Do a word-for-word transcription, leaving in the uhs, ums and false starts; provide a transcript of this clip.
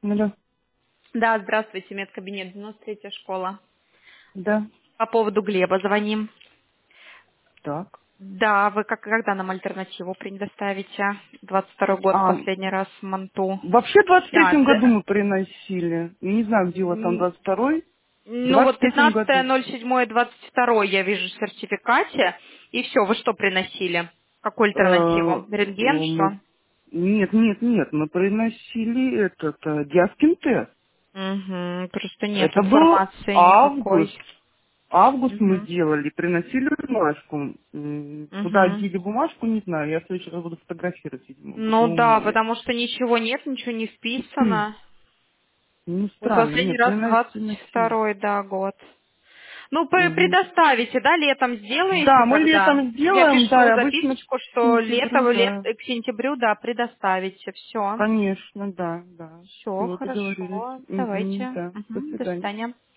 Ну да. Да, здравствуйте, медкабинет, девяносто третья школа. Да. По поводу Глеба звоним. Так. Да, вы как, когда нам альтернативу предоставите? двадцать второй год, А, последний раз в Манту. вообще в двадцать А, третьем году д- мы приносили. Я не знаю, где у вас там м, двадцать второй. В ну двадцать вот третьем пятнадцатое году. ноль седьмое двадцать второе я вижу в сертификате. И все, вы что приносили? Какую Э, альтернативу? Рентген, мы... что? Нет, нет, нет. Мы приносили этот э, Диаскин тест. Угу, просто нет Это был информации никакой. август. Август мы Угу. делали, приносили бумажку. М, Куда Угу. одели бумажку, не знаю. Я в следующий раз буду фотографировать, видимо, Ну буду да, умнее. потому что ничего нет, ничего не вписано. Ну, Вот странно. последний Нет, раз приносили. двадцать приносили. второй, да, год. Ну, пре- Мгм. предоставите, да, летом сделаете, Да, мы когда? летом Я сделаем, да, и пишу обычно к записочку, что сентябрю, лето, лет, да. к сентябрю, да, предоставите. Все. Конечно, да, да. Все, Все, договорились. хорошо. Мгм, Давайте. да, до Мгм, до свидания. свидания.